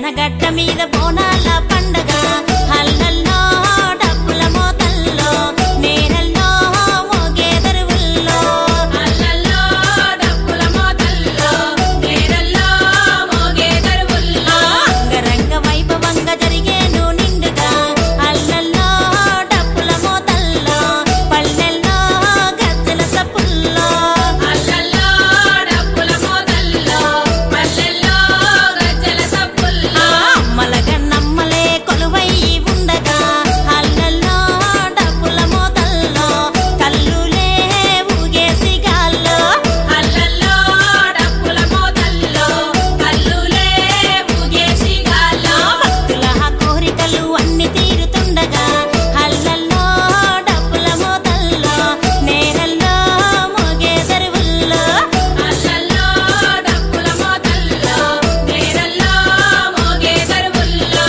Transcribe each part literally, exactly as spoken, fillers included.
తెలంగాణ గడ్డ మీద బోనాల పండగ హల్లల్లో డప్పుల మోతల్లో నేరల్లో మోగే దరువుల్లో హల్లల్లో డప్పుల మోతల్లో నేరల్లో మోగే దరువుల్లో అంగరంగ వైభవంగా జరిగేను నిండుగా హల్లల్లో డప్పుల మోతల్లో పల్లెల్లో గజ్జల సప్పుల్లో హల్లల్లో డప్పుల మోతల్లో పల్లెల్లో గజ్జల సప్పుల్లో అమ్మలగా నమ్మలే కొలువై ఉండగా హల్లల్లో డప్పుల మోతల్లో కల్లులే ఊగేసి గాల్లో హల్లల్లో డప్పుల మోతల్లో కల్లులే ఊగేసి గాల్లో భక్తుల కోరికలు అన్ని తీరుతుండగా హల్లల్లో డప్పుల మోతల్లో నేరల్లో మోగే దరువుల్లో హల్లల్లో డప్పుల మోతల్లో నేరల్లో మోగే దరువుల్లో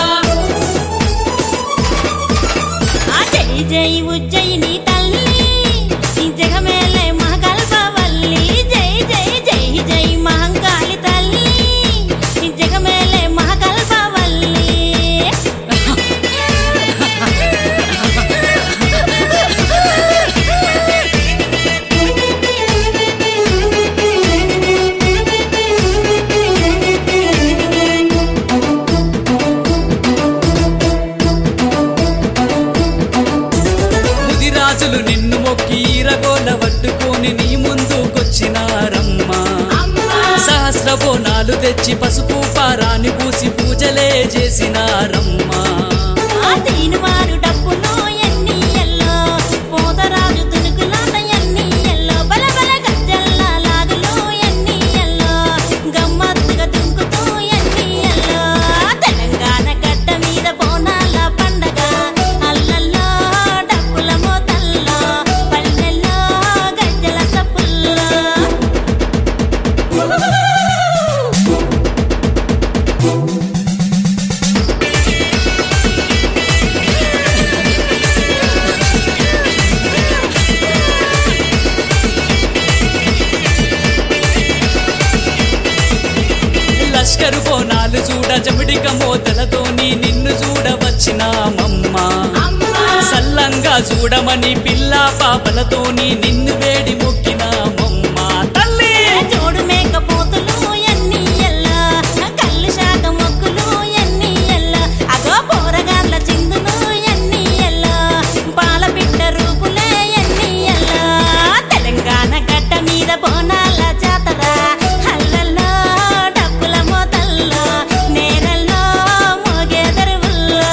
ఆ జై జై ఉజ్జయిని తల్లి ఈ జగమేలే మహాకల్పవల్లి జై జై జై జై మహంకాళి తల్లి ఈ జగమేలే మహాకల్పవల్లి ముదిరాజులు నిన్ను మొక్కి ఈరగోల పట్టుకొని నీ ముందుకొచ్చినారమ్మా సహస్ర బోనాలు తెచ్చి పసుపు పారాని పూసి పూజలే చేసినారమ్మా ఆ తీనువారు డప్పులు ఎన్ని ఎల్లో పోతరాజు తునుకులాట ఎన్ని ఎల్లో బల బల గజ్జల్ల లాగులు ఎన్ని ఎల్లో గమ్మత్తుగా దుంకుతూ ఎన్ని ఎల్లో తెలంగాణ గడ్డ మీద బోనాల పండగ అల్లల్లో డప్పుల మోతల్లో పల్లెల్లో గజ్జల సప్పుల్లో లష్కరు బోనాలు చూడ జమిడిక మోతలతోని నిన్ను చూడవచ్చినామమ్మా సల్లంగా చూడమని పిల్ల పాపలతోని నిన్ను వేడి మొక్కినామమ్మా తల్లి జోడు మేకపోతులు ఎన్ని ఎల్లో కళ్ళు శాఖ మొక్కులు ఎన్ని ఎల్లో అగో పోరగార్ల చిందులు ఎన్ని ఎల్లో పాల బిడ్డ రూపులే ఎన్ని ఎల్లో తెలంగాణ గడ్డ మీద బోనాల జాతర హల్లల్లో డప్పుల మోతల్లో నేరల్లో మోగే దరువుల్లో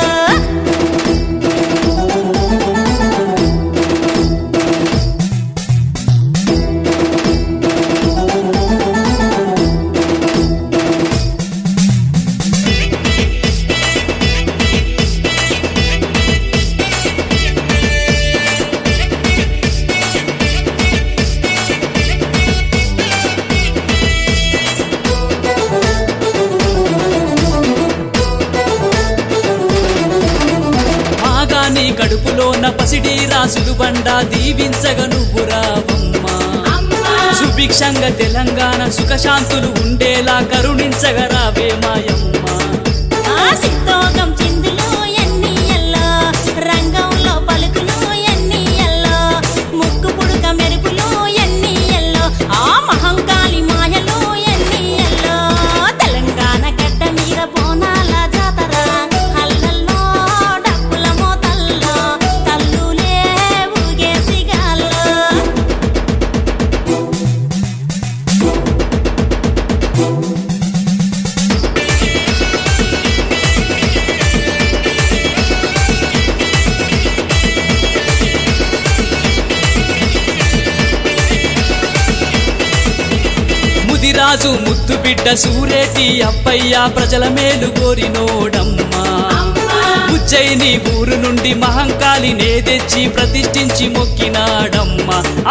మాగాని కడుపులోన పసిడి రాసుడు బండ దీవించగ నువ్వు రావమ్మా సుభిక్షంగా తెలంగాణ సుఖశాంతులు ఉండేలా కరుణించగ రావే మాయమ్మా ఆ సిద్ధోగం చిందులు ఎన్ని ఎల్లో రంగంలో పలుకులు ఎన్ని ఎల్లో ముక్కు పుడుక మెరుపులు ఎన్ని ఎల్లో ఆ మహంకాళి మాయలు ఎన్ని ఎల్లో తెలంగాణ గడ్డ మీద బోనాల జాతర హల్లల్లో డప్పుల మోతల్లో కల్లులే ఊగేసి గాల్లో ముదిరాజు ముద్దు బిడ్డ సూరేటి అప్పయ్య ప్రజల మేలు కోరినోడమ్మా ఉజ్జయిని ఊరు నుండి మహంకాళినే తెచ్చి ప్రతిష్ఠించి మొక్కినాడమ్మా